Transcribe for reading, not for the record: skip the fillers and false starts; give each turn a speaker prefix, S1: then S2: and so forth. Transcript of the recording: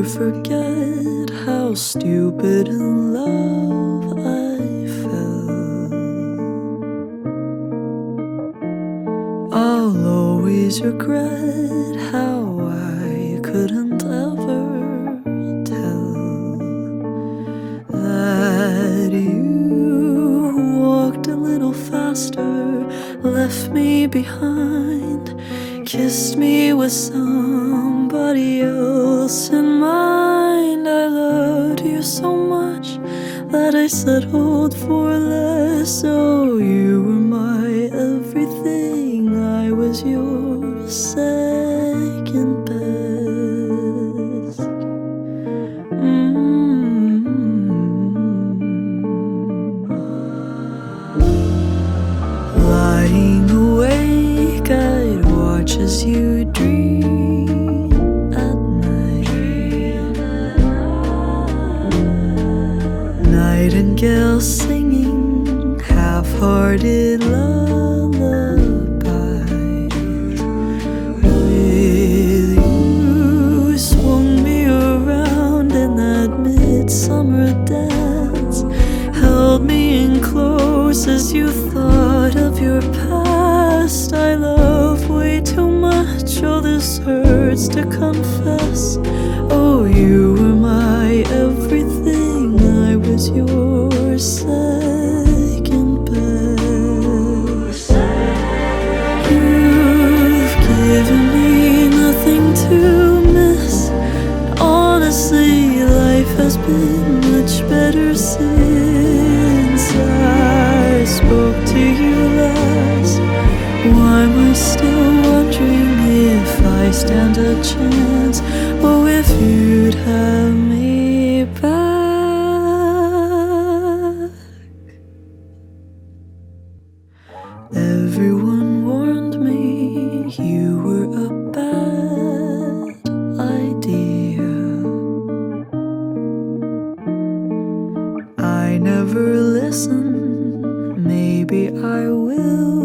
S1: forget how stupid in love I felt. I'll always regret how I couldn't ever tell that you walked a little faster, left me behind, kissed me with somebody else in mind. I loved you so much that I settled for less. Oh, you were my everything, I was your second best. Lying awake, I'd watch as you dream at night. Nightingale singing half-hearted lullabies. With you swung me around in that midsummer dance, held me in close as you thought of your past. I love way too much, oh this hurts to confess. Oh, you were my everything, I was your second best. You've given me nothing to miss. Honestly, life has been much better since I spoke to you last. Why am I still wondering if I stand a chance? Oh, if you'd have me back. Everyone warned me you were a bad idea. I never listened, maybe I will.